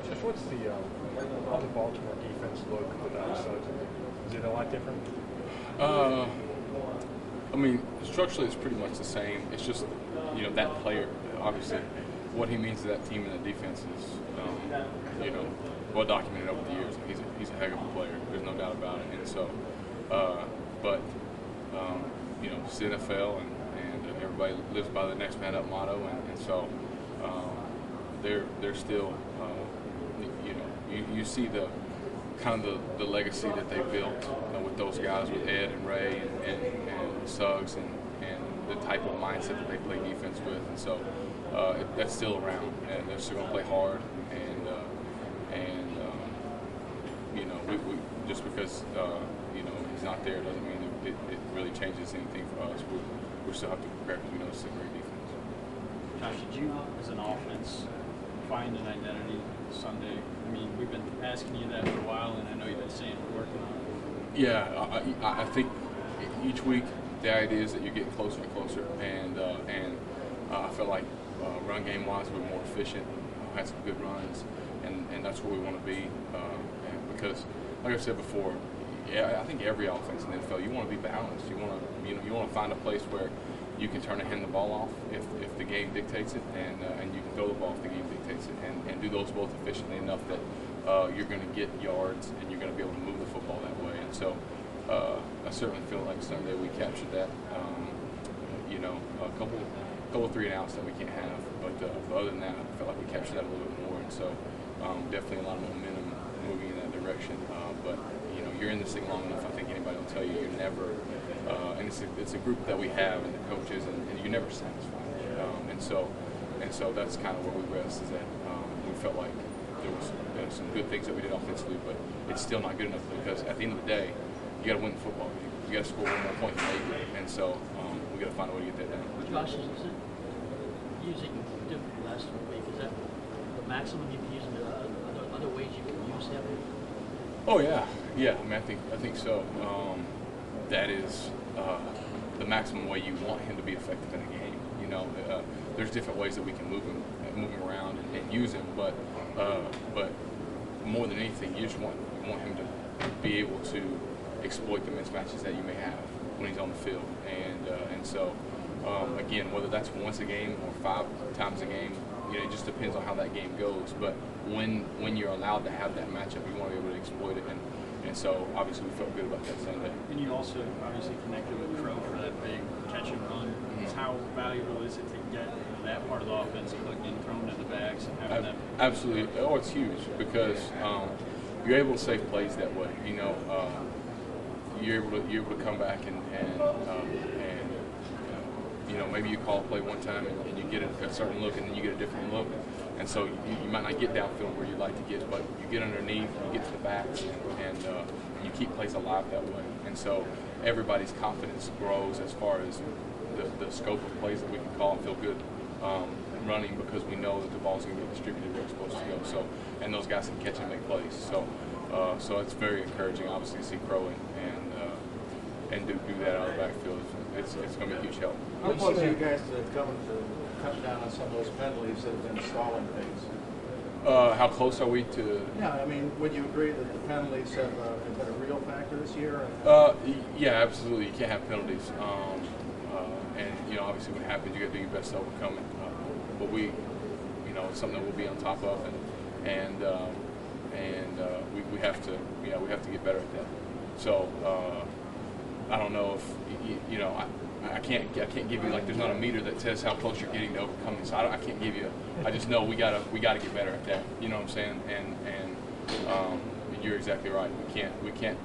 Just what's how the Baltimore defense look without Suggs? Is it a lot different? Uh, I mean, structurally it's pretty much the same. It's just, that player, obviously, what he means to that team and that defense is, well documented over the years. He's a heck of a player. There's no doubt about it. And so, but it's the NFL, and everybody lives by the next man up motto, and so they're still, you see the kind of the legacy that they built with those guys, with Ed and Ray and Suggs, and the type of mindset that they play defense with, and so that's still around, and they're still going to play hard, and we just because he's not there doesn't mean it really changes anything for us. We still have to prepare because we know it's a great defense. Josh, did you, as an offense, find an identity Sunday? I mean, we've been asking you that for a while, and I know you've been saying we're working on it. Yeah, I think each week the idea is that you're getting closer and closer, and I felt like run game wise we're more efficient, had some good runs, and that's where we want to be. And because, like I said before, I think every offense in the NFL, you want to be balanced. You want to find a place where you can turn and hand the ball off if the game dictates it, and you can throw the ball if the game dictates it, and do those both efficiently enough that you're going to get yards and you're going to be able to move the football that way. And so I certainly feel like Sunday we captured that. A couple 3 and outs that we can't have, but other than that, I felt like we captured that a little bit more. And so definitely a lot of momentum moving in that direction. But you're in this thing long enough. I think anybody will tell you you're never. And it's a group that we have, and the coaches, and you're never satisfied. And so that's kind of where we rest. Is that we felt like there was some good things that we did offensively, but it's still not good enough because at the end of the day, you got to win the football game. You got to score one more point than they did, and so we got to find a way to get that done. Josh, is it using different last week? Is that the maximum you can use? Other ways you can use him? Oh yeah. I mean, I think so. That is the maximum way you want him to be effective in a game. There's different ways that we can move him around and use him, but more than anything, you just want him to be able to exploit the mismatches that you may have when he's on the field, and so again, whether that's once a game or 5 times a game, it just depends on how that game goes. But when you're allowed to have that matchup, you want to be able to exploit it, and so obviously we felt good about that Sunday. And you also obviously connected with Crow for that big catch and run. Mm-hmm. How valuable is it to get that part of the offense clicked and thrown in the bags and having that? Absolutely. Oh, it's huge because you're able to save plays that way. You're able to come back and maybe you call a play one time and you get a certain look, and then you get a different look, and so you might not get downfield where you'd like to get, but you get underneath, you get to the backs, and you keep plays alive that way. And so everybody's confidence grows as far as the scope of plays that we can call and feel good running, because we know that the ball's going to get distributed where it's supposed to go. So, and those guys can catch and make plays. So it's very encouraging, obviously, to see Crow and do that out of the backfield. It's going to be a huge help. How close are you guys to coming to cut down on some of those penalties that have been stalling things? How close are we to? Yeah, I mean, would you agree that the penalties have been a real factor this year? Yeah, absolutely. You can't have penalties, and obviously when it happens, you got to do your best to overcome it. But we, it's something that we'll be on top of, and we have to, we have to get better at that. So I don't know if I can't give you, like, there's not a meter that says how close you're getting to overcoming this. I can't give you. I just know we gotta get better at that. You know what I'm saying? And you're exactly right. We can't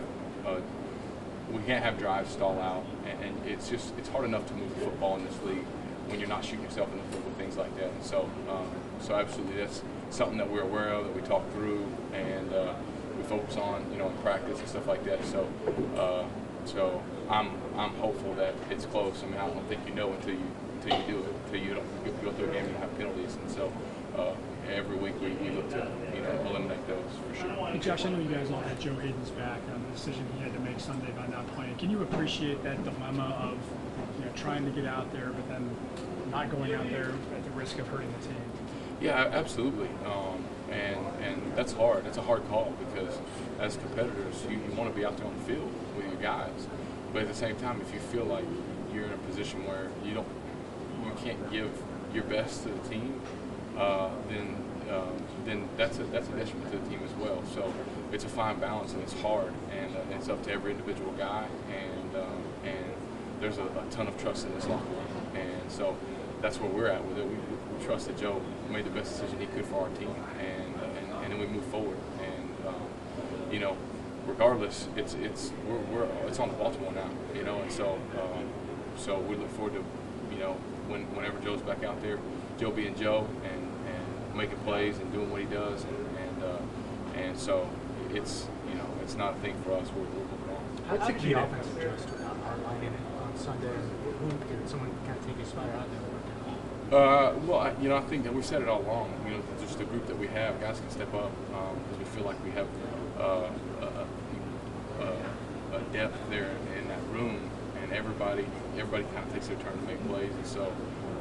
have drives stall out, and it's hard enough to move the football in this league when you're not shooting yourself in the foot with things like that. And so absolutely, that's something that we're aware of, that we talk through, and we focus on, in practice and stuff like that. So I'm hopeful that it's close. I mean, I don't think you know until you do it, until you don't go through a game and have penalties. And so every week we look to eliminate those for sure. Hey Josh, I know you guys all had Joe Hayden's back on the decision he had to make Sunday by not playing. Can you appreciate that dilemma of trying to get out there, but then not going out there at the risk of hurting the team? Yeah, absolutely. that's hard. That's a hard call because as competitors, you want to be out there on the field with your guys. But at the same time, if you feel like you're in a position where you can't give your best to the team, then that's a detriment to the team as well. So it's a fine balance and it's hard, and it's up to every individual guy. And there's a ton of trust in this locker room, and so that's where we're at with it. We trust that Joe made the best decision he could for our team, and then we move forward. And you know, regardless, it's on to Baltimore now. You know, and so we look forward to, you know, whenever Joe's back out there, Joe being Joe and making plays and doing what he does, and so it's, you know, it's not a thing for us. We're moving on. What's the key offensive adjustment line in it on Sunday? Who can someone kind of take his spot out there? Well, you know, I think that we've said it all along. You know, just the group that we have, guys can step up because we feel like we have a depth there in that room, and everybody kind of takes their turn to make plays, and so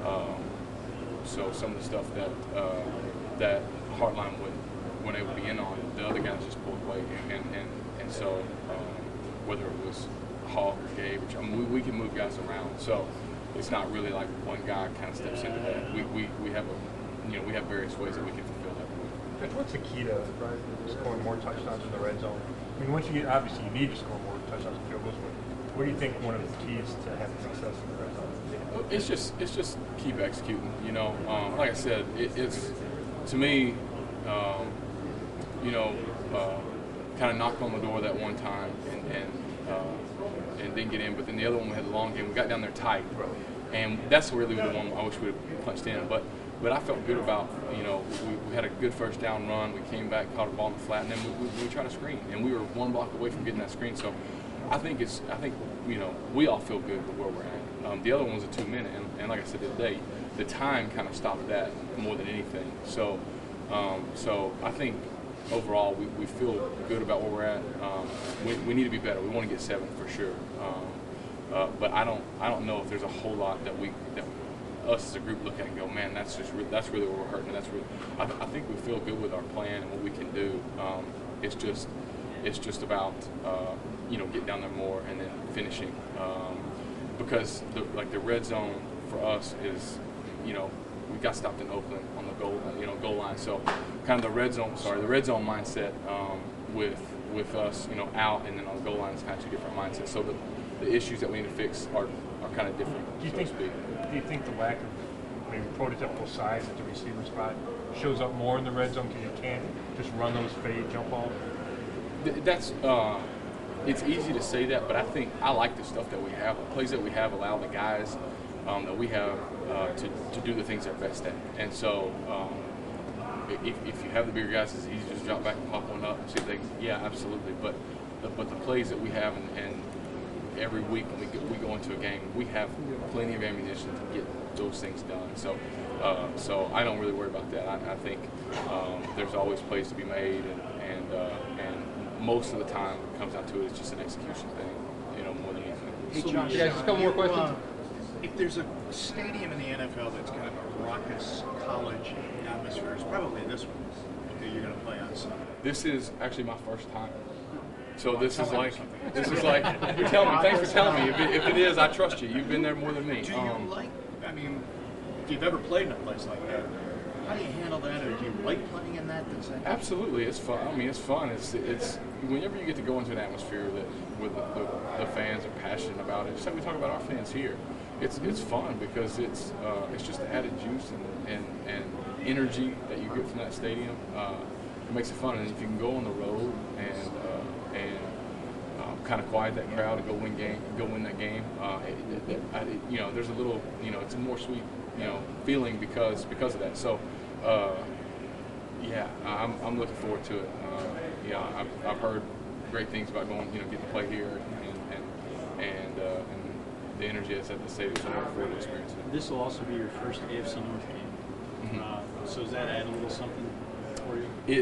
some of the stuff that Hartline when they would be in on, the other guys just pulled away, and so whether it was Hawk or Gabe, which, I mean, we can move guys around, so it's not really like one guy kind of steps into that. We have we have various ways that we can fulfill that. Coach, what's the key to scoring more touchdowns in the red zone? I mean, once you get, obviously you need to score more touchdowns and field goals, but what do you think one of the keys to having success in the red zone? It's just keep executing. You know, like I said, it's to me, kind of knocked on the door that one time and didn't get in. But then the other one, we had the long game. We got down there tight, and that's really the one I wish we had punched in. But I felt good about, you know, we had a good first down run. We came back, caught a ball in the flat, and then we tried to screen, and we were one block away from getting that screen. So I think you know, we all feel good with where we're at. The other one was a 2-minute, and like I said today, the time kind of stopped that more than anything. So I think overall we feel good about where we're at. We need to be better. We want to get 7 for sure. But I don't know if there's a whole lot that us as a group look at and go, man, that's really where we're hurting. I think we feel good with our plan and what we can do. It's just about getting down there more and then finishing, because the red zone for us is, you know, we got stopped in Oakland on the goal line. So kind of the red zone mindset with us, you know, out, and then on the goal line is kind of two different mindsets. So the issues that we need to fix are kind of different. Do you think the lack of maybe prototypical size at the receiver spot shows up more in the red zone because you can't just run those fade jump balls? That's it's easy to say that, but I think I like the stuff that we have. The plays that we have allow the guys that we have to do the things they're best at. And so if you have the bigger guys, it's easy to just drop back and pop one up and see if they can. Yeah, absolutely. But the plays that we have, and every week when we go into a game, we have plenty of ammunition to get those things done. So I don't really worry about that. I think there's always plays to be made, and most of the time it comes down to it, it's just an execution thing, you know, more than anything. Hey, Josh, just a couple more questions. If there's a stadium in the NFL that's kind of a raucous college atmosphere, it's probably this one that you're going to play on Sunday. This is actually my first time. So this is like you're telling me. Thanks for telling me. If it is, I trust you. You've been there more than me. Do you if you've ever played in a place like that, how do you handle that, or do you like playing in that? Absolutely, it's fun. I mean, it's fun. It's whenever you get to go into an atmosphere that where the fans are passionate about it. Just like we talk about our fans here, it's fun because it's just added juice and energy that you get from that stadium. It makes it fun, and if you can go on the road and kind of quiet that crowd and go win that game, there's a little, it's a more sweet, feeling because of that. So, I'm looking forward to it. I've heard great things about going, getting to play here and the energy that's at the stadium. So I'm looking forward to experiencing it. This will also be your first AFC North game. Mm-hmm. So does that add a little something for you?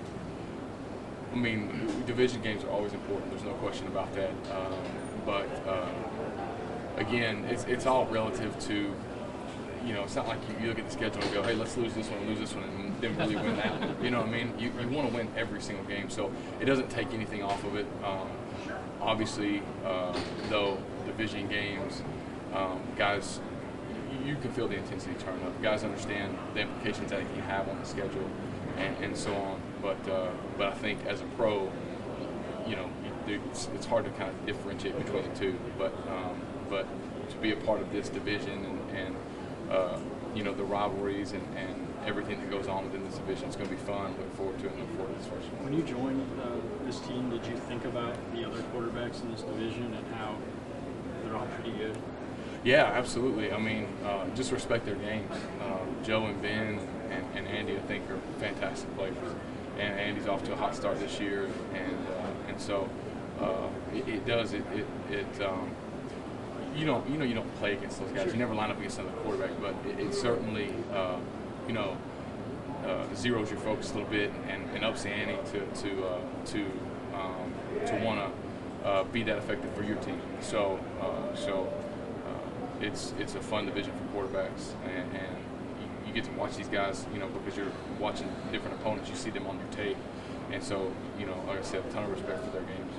Division games are always important. There's no question about that. But again, it's all relative to you know, it's not like you look at the schedule and go, hey, let's lose this one, and then really win that one. You know what I mean? You want to win every single game, so it doesn't take anything off of it. Obviously, though, division games, guys, you can feel the intensity turn up. Guys understand the implications that it can have on the schedule and so on. But I think as a pro, you know, it's hard to kind of differentiate between the two. But to be a part of this division and you know, the rivalries and everything that goes on within this division, it's going to be fun. Look forward to it. Look forward to this first one. When you joined this team, did you think about the other quarterbacks in this division and how they're all pretty good? Yeah, absolutely. I mean, just respect their games. Joe and Ben and Andy, I think, are fantastic players. And Andy's off to a hot start this year, and so it does you don't play against those guys. You never line up against another quarterback, but it certainly you know, zeroes your focus a little bit and ups the ante to want to be that effective for your team. So it's a fun division for quarterbacks, and you get to watch these guys, you know, because you're watching different opponents. You see them on your tape, and so, you know, like I said, a ton of respect for their games.